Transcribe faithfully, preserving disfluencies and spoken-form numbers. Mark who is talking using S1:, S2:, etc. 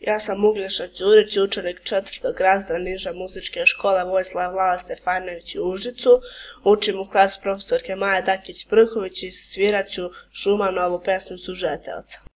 S1: Ja sam Uglješa Đurić, učenik četvrtog razreda niže muzičke škole Vojislav Lala Stefanović u Užicu. Učim u klasi profesorke Maje Dakić-Brković i svirat ću Šumanovu pesmu Sužeteoca.